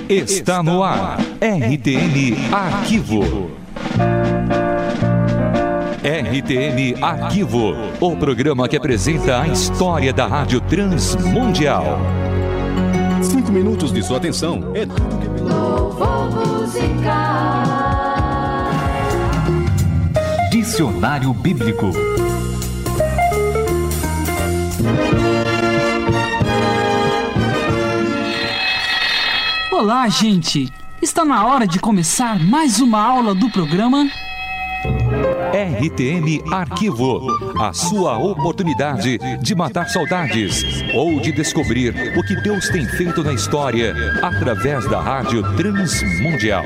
Está no ar, RTM Arquivo. RTM Arquivo, o programa que apresenta a história da Rádio Transmundial. 5 minutos de sua atenção. Louvor musical. Dicionário Bíblico. Olá, gente! Está na hora de começar mais uma aula do programa RTM Arquivo, a sua oportunidade de matar saudades ou de descobrir o que Deus tem feito na história através da Rádio Transmundial.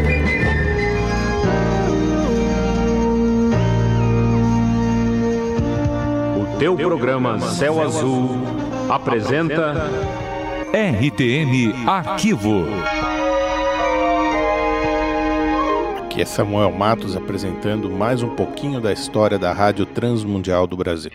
O teu programa Céu Azul apresenta RTM Arquivo. Aqui é Samuel Matos apresentando mais um pouquinho da história da Rádio Transmundial do Brasil.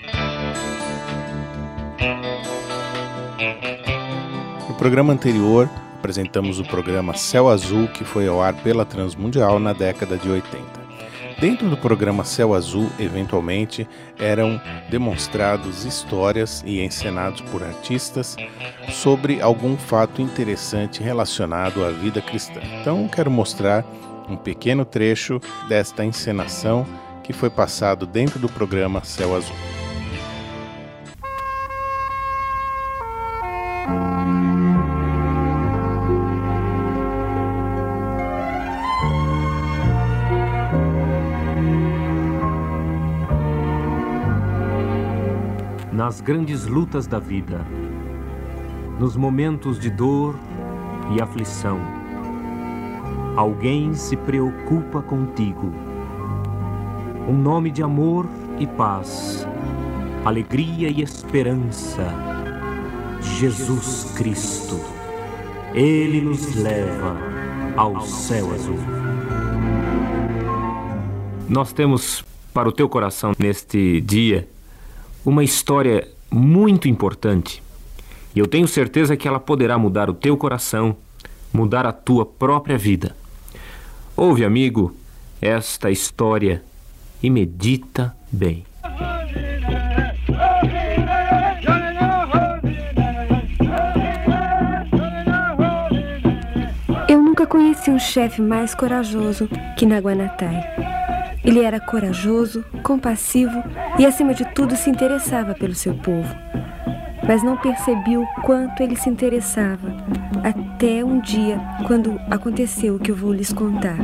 No programa anterior, apresentamos o programa Céu Azul, que foi ao ar pela Transmundial na década de 80. Dentro do programa Céu Azul, eventualmente, eram demonstrados histórias e encenados por artistas sobre algum fato interessante relacionado à vida cristã. Então, quero mostrar um pequeno trecho desta encenação que foi passado dentro do programa Céu Azul. nas grandes lutas da vida, nos momentos de dor e aflição, alguém se preocupa contigo. Um nome de amor e paz, alegria e esperança, Jesus Cristo. Ele nos leva ao céu azul. Nós temos para o teu coração neste dia uma história muito importante. E eu tenho certeza que ela poderá mudar o teu coração, mudar a tua própria vida. Ouve, amigo, esta história e medita bem. Eu nunca conheci um chefe mais corajoso que Naguanatai. Ele era corajoso, compassivo e, acima de tudo, se interessava pelo seu povo. Mas não percebi o quanto ele se interessava, até um dia, quando aconteceu o que eu vou lhes contar.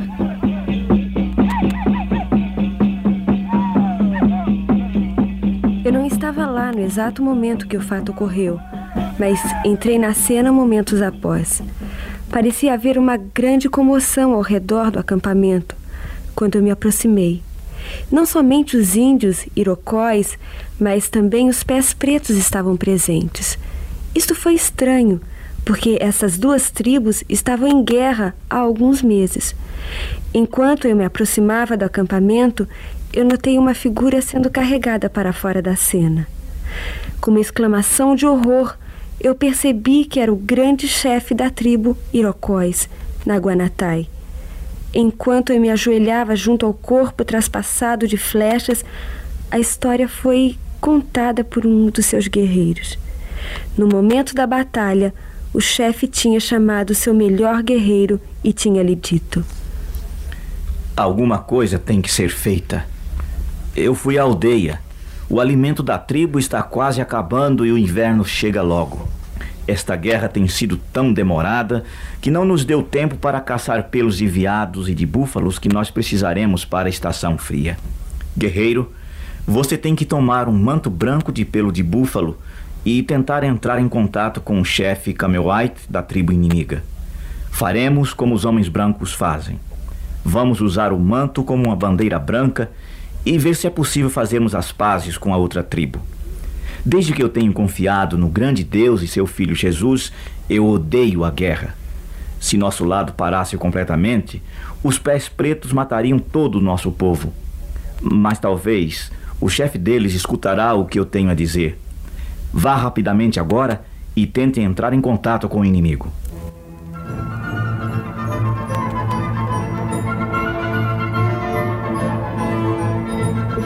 Eu não estava lá no exato momento que o fato ocorreu, mas entrei na cena momentos após. Parecia haver uma grande comoção ao redor do acampamento quando eu me aproximei. Não somente os índios, Iroquóis, mas também os pés pretos estavam presentes. Isto foi estranho, porque essas duas tribos estavam em guerra há alguns meses. Enquanto eu me aproximava do acampamento, eu notei uma figura sendo carregada para fora da cena. Com uma exclamação de horror, eu percebi que era o grande chefe da tribo Iroquóis, Naguanatai. Enquanto eu me ajoelhava junto ao corpo traspassado de flechas, a história foi contada por um dos seus guerreiros. No momento da batalha, o chefe tinha chamado seu melhor guerreiro e tinha-lhe dito: alguma coisa tem que ser feita. Eu fui à aldeia. O alimento da tribo está quase acabando e o inverno chega logo. Esta guerra tem sido tão demorada que não nos deu tempo para caçar pelos de veados e de búfalos que nós precisaremos para a estação fria. Guerreiro, você tem que tomar um manto branco de pelo de búfalo e tentar entrar em contato com o chefe Camel White da tribo inimiga. Faremos como os homens brancos fazem. Vamos usar o manto como uma bandeira branca e ver se é possível fazermos as pazes com a outra tribo. Desde que eu tenho confiado no grande Deus e seu Filho Jesus, eu odeio a guerra. Se nosso lado parasse completamente, os pés pretos matariam todo o nosso povo. Mas talvez o chefe deles escutará o que eu tenho a dizer. Vá rapidamente agora e tente entrar em contato com o inimigo.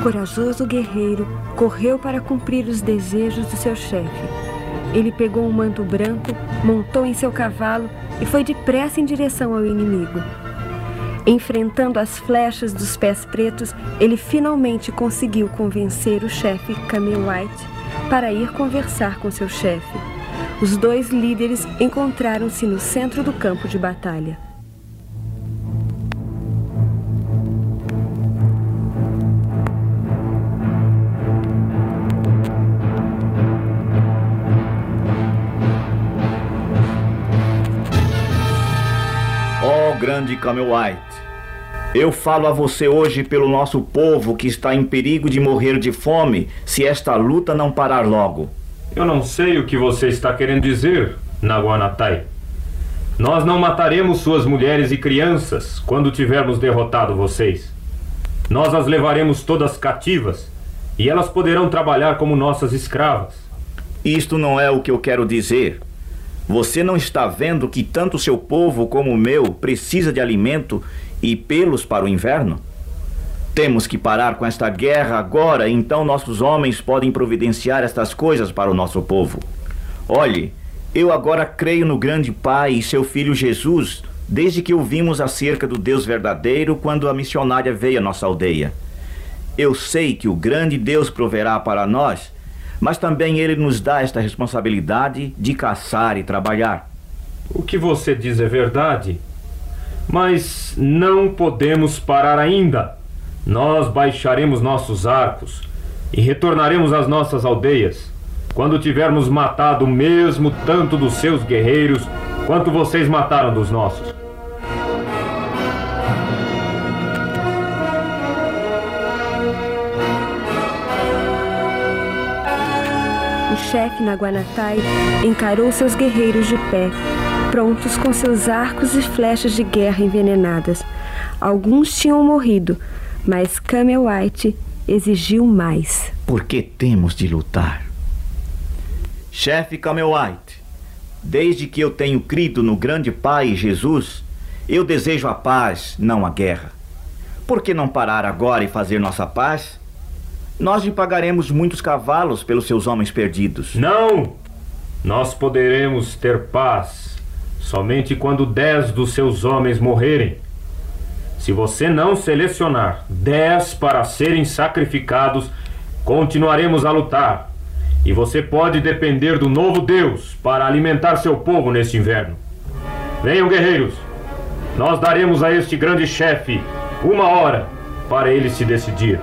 corajoso guerreiro correu para cumprir os desejos do seu chefe. Ele pegou um manto branco, montou em seu cavalo e foi depressa em direção ao inimigo. Enfrentando as flechas dos pés pretos, ele finalmente conseguiu convencer o chefe Camel White para ir conversar com seu chefe. Os dois líderes encontraram-se no centro do campo de batalha. Ó grande Camel White, eu falo a você hoje pelo nosso povo que está em perigo de morrer de fome se esta luta não parar logo. Eu não sei o que você está querendo dizer, Naguanatai. Nós não mataremos suas mulheres e crianças quando tivermos derrotado vocês. Nós as levaremos todas cativas e elas poderão trabalhar como nossas escravas. Isto não é o que eu quero dizer. Você não está vendo que tanto seu povo como o meu precisa de alimento e pelos para o inverno? Temos que parar com esta guerra agora, então nossos homens podem providenciar estas coisas para o nosso povo. Olhe, eu agora creio no grande Pai e seu Filho Jesus, desde que ouvimos acerca do Deus verdadeiro quando a missionária veio à nossa aldeia. Eu sei que o grande Deus proverá para nós, mas também Ele nos dá esta responsabilidade de caçar e trabalhar. O que você diz é verdade, mas não podemos parar ainda. Nós baixaremos nossos arcos e retornaremos às nossas aldeias quando tivermos matado o mesmo tanto dos seus guerreiros quanto vocês mataram dos nossos. O chefe Naguanatai encarou seus guerreiros de pé, prontos com seus arcos e flechas de guerra envenenadas. Alguns tinham morrido, mas Camel White exigiu mais. Por que temos de lutar? Chefe Camel White, desde que eu tenho crido no grande Pai Jesus, eu desejo a paz, não a guerra. Por que não parar agora e fazer nossa paz? Nós lhe pagaremos muitos cavalos pelos seus homens perdidos. Não! Nós poderemos ter paz somente quando 10 dos seus homens morrerem. Se você não selecionar 10 para serem sacrificados, continuaremos a lutar. E você pode depender do novo Deus para alimentar seu povo neste inverno. Venham, guerreiros. Nós daremos a este grande chefe 1 hora para ele se decidir.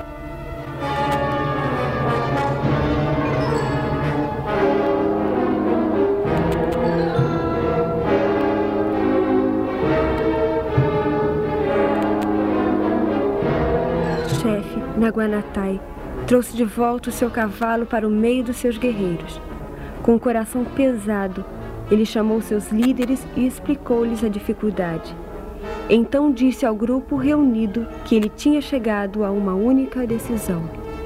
Chefe Naguanatai trouxe de volta o seu cavalo para o meio dos seus guerreiros. Com o coração pesado, ele chamou seus líderes e explicou-lhes a dificuldade. Então disse ao grupo reunido que ele tinha chegado a uma única decisão.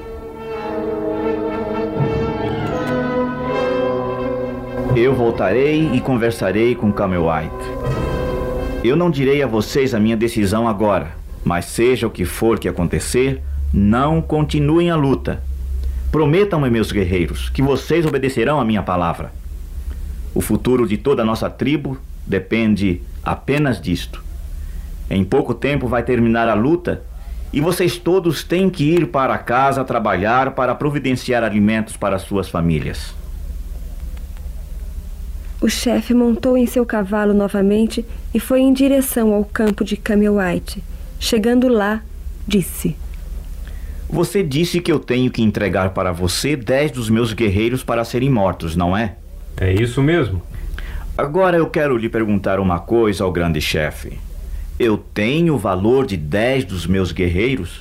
Eu voltarei e conversarei com Camel White. Eu não direi a vocês a minha decisão agora, mas seja o que for que acontecer, não continuem a luta. Prometam-me, meus guerreiros, que vocês obedecerão à minha palavra. O futuro de toda a nossa tribo depende apenas disto. Em pouco tempo vai terminar a luta e vocês todos têm que ir para casa trabalhar para providenciar alimentos para suas famílias. O chefe montou em seu cavalo novamente e foi em direção ao campo de Camel White. Chegando lá, disse: Você disse que eu tenho que entregar para você 10 dos meus guerreiros para serem mortos, não é? É isso mesmo. Agora eu quero lhe perguntar uma coisa ao grande chefe. Eu tenho o valor de 10 dos meus guerreiros?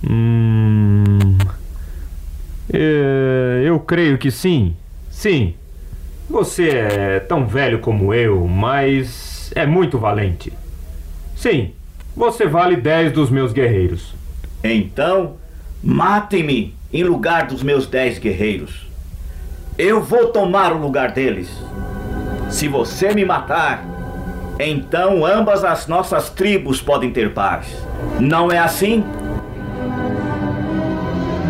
Eu creio que sim. Sim. Você é tão velho como eu, mas é muito valente. Sim, você vale 10 dos meus guerreiros. Então, matem-me em lugar dos meus 10 guerreiros. Eu vou tomar o lugar deles. Se você me matar, então ambas as nossas tribos podem ter paz. Não é assim?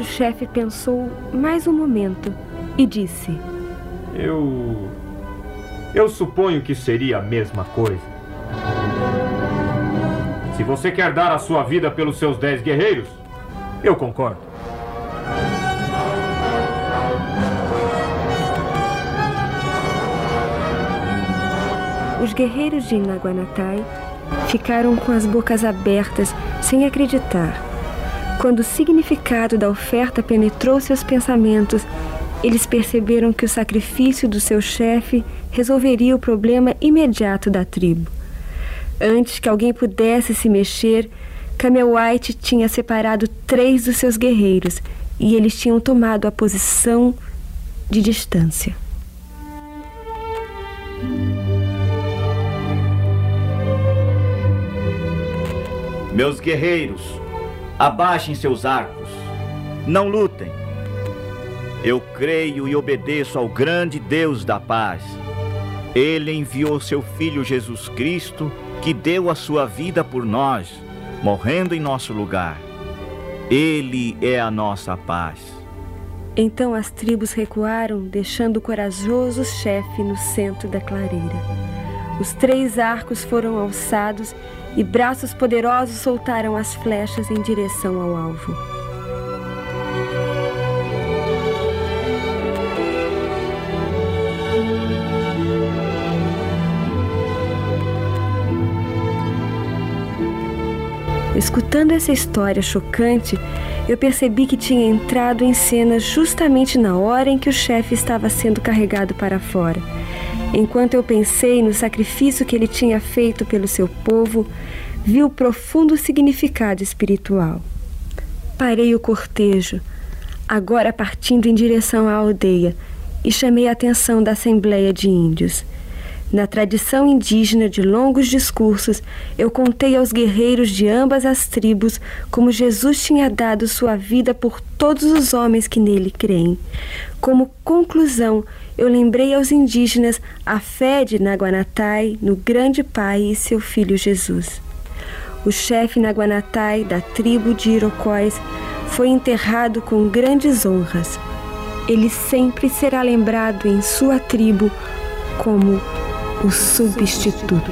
o chefe pensou mais um momento e disse: Eu suponho que seria a mesma coisa. Se você quer dar a sua vida pelos seus 10 guerreiros, eu concordo. Os guerreiros de Naguanatai ficaram com as bocas abertas, sem acreditar. Quando o significado da oferta penetrou seus pensamentos, eles perceberam que o sacrifício do seu chefe resolveria o problema imediato da tribo. Antes que alguém pudesse se mexer, Camel White tinha separado 3 dos seus guerreiros e eles tinham tomado a posição de distância. Meus guerreiros, abaixem seus arcos. Não lutem. Eu creio e obedeço ao grande Deus da paz. Ele enviou seu Filho Jesus Cristo, que deu a sua vida por nós, morrendo em nosso lugar. Ele é a nossa paz. Então as tribos recuaram, deixando o corajoso chefe no centro da clareira. Os 3 arcos foram alçados e braços poderosos soltaram as flechas em direção ao alvo. Escutando essa história chocante, eu percebi que tinha entrado em cena justamente na hora em que o chefe estava sendo carregado para fora. Enquanto eu pensei no sacrifício que ele tinha feito pelo seu povo, vi o profundo significado espiritual. Parei o cortejo, agora partindo em direção à aldeia, e chamei a atenção da Assembleia de Índios. Na tradição indígena de longos discursos, eu contei aos guerreiros de ambas as tribos como Jesus tinha dado sua vida por todos os homens que nele creem. Como conclusão, eu lembrei aos indígenas a fé de Naguanatai no grande Pai e seu Filho Jesus. O chefe Naguanatai da tribo de Iroquois foi enterrado com grandes honras. Ele sempre será lembrado em sua tribo como o substituto.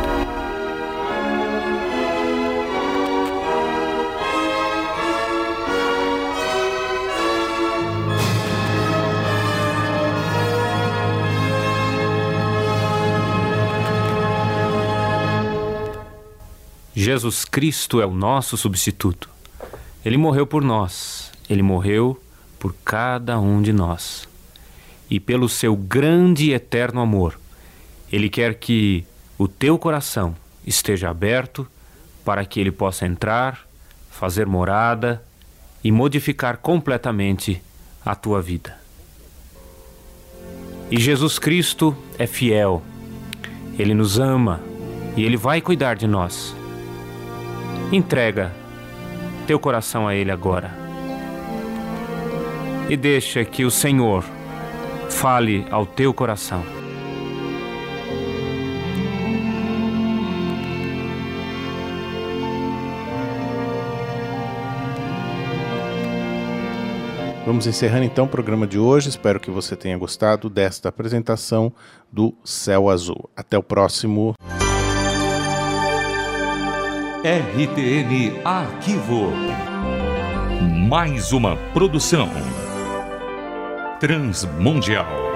Jesus Cristo é o nosso substituto. Ele morreu por nós. Ele morreu por cada um de nós. E pelo seu grande e eterno amor, Ele quer que o teu coração esteja aberto para que Ele possa entrar, fazer morada e modificar completamente a tua vida. E Jesus Cristo é fiel. Ele nos ama e Ele vai cuidar de nós. Entrega teu coração a Ele agora. E deixa que o Senhor fale ao teu coração. Vamos encerrando então o programa de hoje. Espero que você tenha gostado desta apresentação do Céu Azul. Até o próximo. RTN Arquivo. Mais uma produção Transmundial.